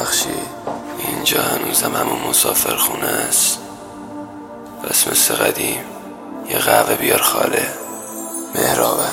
ببخشید اینجا هنوزم همون مسافر خونه است. بس مثل قدیم یه قهوه بیار خاله. مهرابم.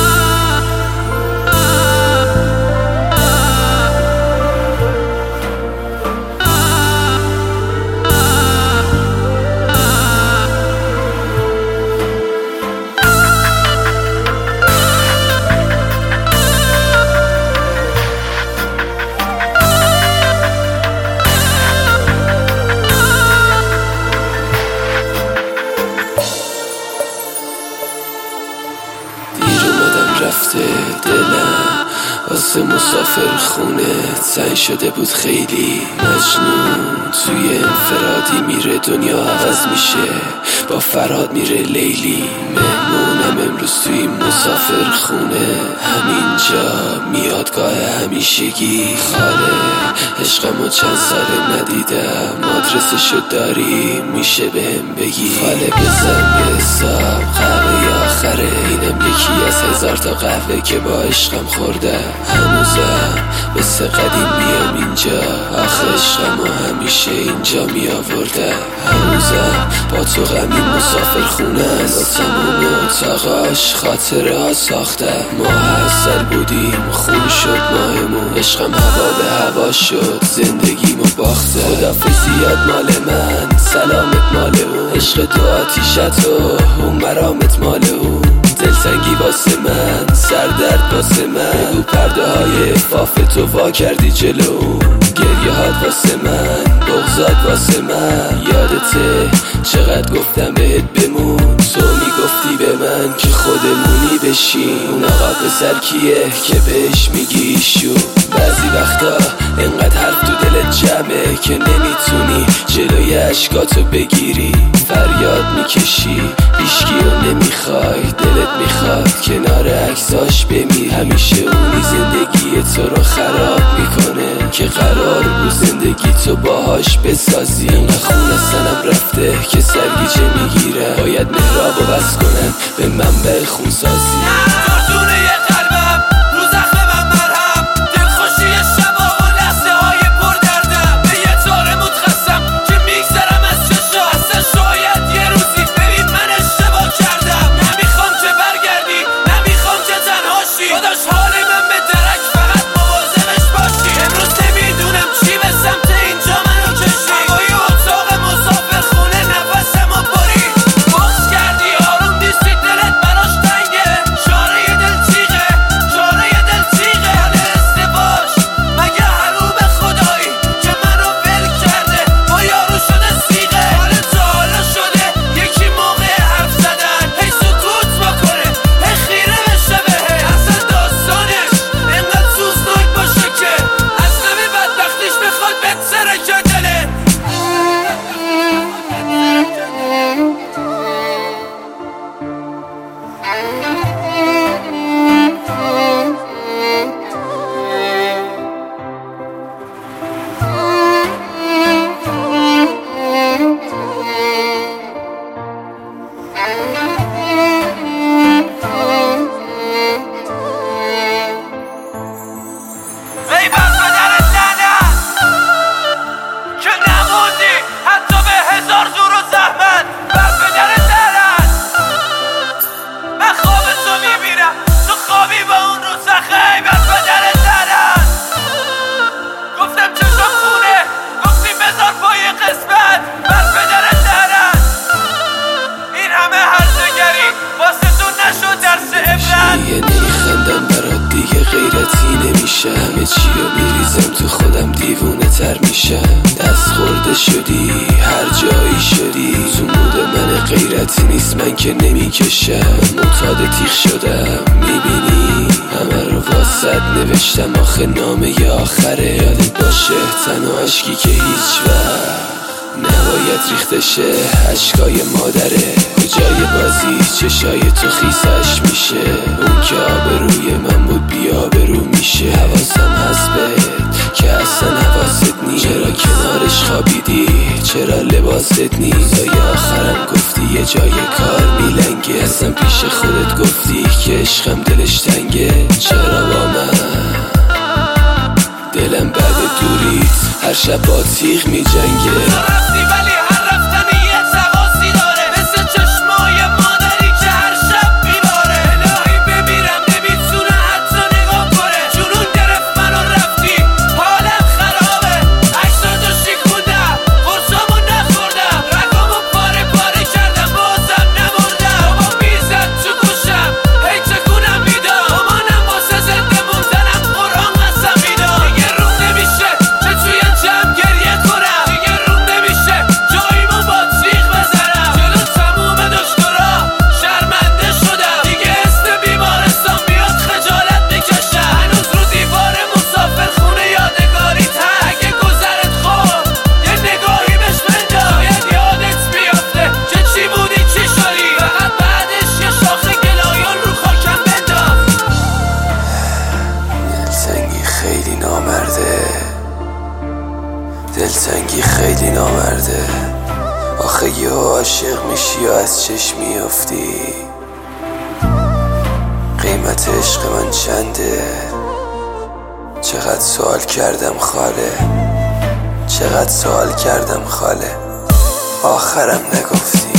رفته دلم واسه مسافر خونه تنگ شده بود خیلی. مجنون توی انفرادی میره دنیا عوض میشه. با فراد میره لیلی. مهمونم امروز توی مسافر خونه. همینجا میادگاه همیشگی. خاله عشقمو چند ساله ندیدم. آدرسشو داری میشه بهم بگی؟ خاله بزن به حساب قهوه آخره. اینم یکی از 1000 تا قهوه که با عشقم خوردم. هنوزم مثل قدیم بیام اینجا. آخه عشقمو همیشه اینجا می آوردم. هنوزم با تو غمی مسافر خونه است. با تموم اتاقاش خاطره ها ساختم. ما اصل بودیم خون شد ماهمون. عشقم هوا به هوا شد زندگیمو باخته. خدافظیات مال من سلامت مال اون. عشق تو آتیشت و اون مرامت مال اون. دلتنگی واسه من سردرد واسه من. بگو پرده های فاف تو وا کردی جلو. گریه هات واسه من بغضات واسه من. یادته چقدر گفتم بهت بمون. تو میگفتی به من که خودمونی بشین. اون آقا پسر کیه که بهش میگی ایشون؟ بعضی وقتا انقدر حرف تو دلت جمعه که نمیتونی جلوی اشکاتو بگیری. فریاد میکشی هیچکیو نمیخوای. دلت میخواد کنار عکساش بمیری. همیشه اونی زندگی تو رو خراب میکنه که قرار بود زندگی تو باهاش بسازی. انقدر خون از تنم رفته که سرگیجه میگیرم. باید مهرابو بس کنم به منبع خونسازی. نمیخندم برات دیگه غیرتی نمیشه. همه چی رو میریزم تو خودم دیوونه تر میشم. دست خورده شدی هر جایی شدی. تو مود من غیرتی نیست من که نمیکشم. معتاد تیغ شدم میبینی همه رو واسد نوشتم. آخه نامه آخره. یادت باشه تنها عشقی که هیچ وقت نباید ریخته شه. عشقای مادره کجای بازی چشای تو خیسش میشه. اون که آبروی من بود بی آبرو میشه. حواسم هست بهت که اصلا حواست نیست. چرا کنارش خوابیدی چرا لباست نیست؟ یا آخرم گفتی یه جای کار میلنگه. اصلا پیش خودت گفتی که عشقم دلش تنگه. چرا با من دلم بعد دوریت هر شب با تیغ می جنگه. تو رفتی ولی هر رفتن یه تقاسی داره، مثل چشمای مادری که هر شب میباره. الهی بمیرم نمیتونه حتی نگاه کنه، جنون گرفت منو رفتی حالم خرابه. عکساتو شکوندم قرصامو نخوردم، رگامو پاره پاره کردم بازم نمردم. بابا میزد تو گوشم هی تکونم میداد، مامانم واسه زنده موندنم قرآن قسم میداد. دیگه روم نمیشه که توی جمع گریه کنم، دیگه روم نمیشه جاییمو با تیغ بزنم. جلو تموم دکترا شرمنده شدم، دیگه اسم بیمارستان بیاد خجالت میکشم. هنوز رو دیوار مسافرخونه یادگاریت هست، اگه گذرت خورد یه نگاهی بهش بنداز، شاید یادت بیافته که چی بودی چی شدی. فقط بعدش یه شاخه گلایان رو خاکم بنداز. دلتنگی خیلی نامرده، دلتنگی خیلی نامرده. آخه یه عاشق میشی و از چشم میافتی. قیمت عشق من چنده؟ چقدر سوال کردم خاله، چقدر سوال کردم خاله، آخرم نگفتی.